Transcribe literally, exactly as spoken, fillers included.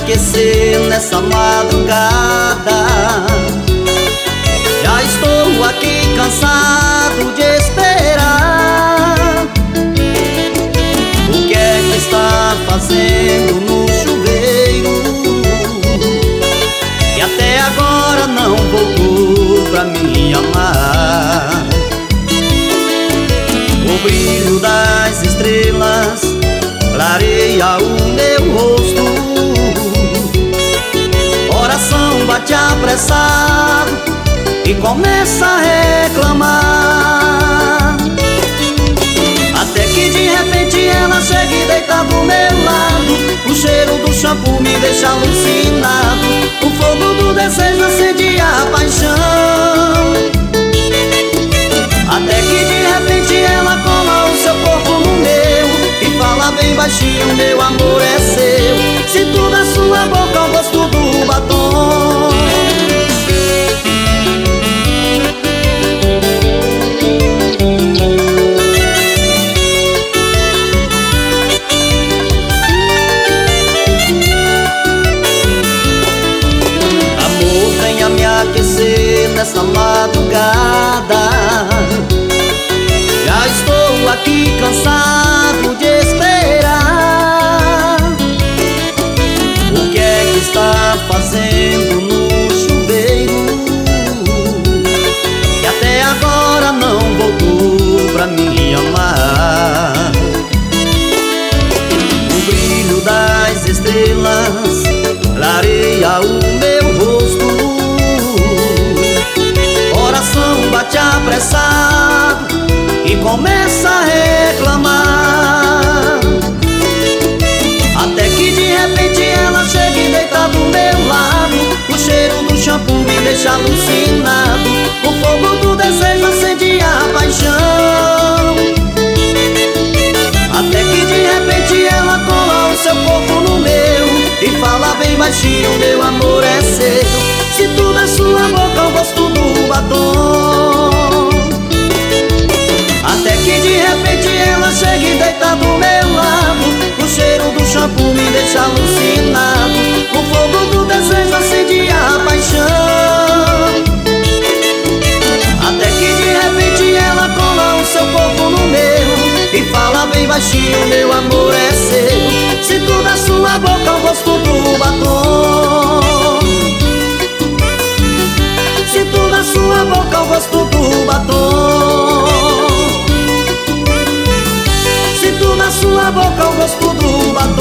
aquecer nessa madrugada. Já estou aqui cansado de esperar. O que é que está fazendo no chuveiro que até agora não voltou pra me amar? O brilho das estrelas clareia o meu rosto. Coração bate apressado e começa a reclamar. Até que de repente ela chega e deita do meu lado. O cheiro do shampoo me deixa alucinado. O fogo do desejo acende a paixão. Até que de repente ela cola o seu corpo no meu e fala bem baixinho: meu amor é seu. Sinto na sua boca o gosto do batom. Amor, venha me aquecer nessa madrugada. Já estou aqui cansado de esperar. O que é que está fazendo no chuveiro que até agora não voltou pra me amar? O brilho das estrelas clareia o meu rosto. Coração bate apressado e começa a reclamar. Até que de repente ela chega e deita do meu lado. O cheiro do shampoo me deixa alucinado. O fogo do desejo acende a paixão. Até que de repente ela cola o seu corpo no meu e fala bem baixinho: meu amor é seu. Sinto na sua boca o gosto do batom. Até que de repente ela chega e deita do meu lado. O cheiro do shampoo me deixa alucinado. O fogo do desejo acende a paixão. Até que de repente ela cola o seu corpo no meu e fala bem baixinho: meu amor é seu. Sinto na sua boca o gosto do batom. Sinto na sua boca o gosto do batom. Sinto na sua boca o gosto do batom.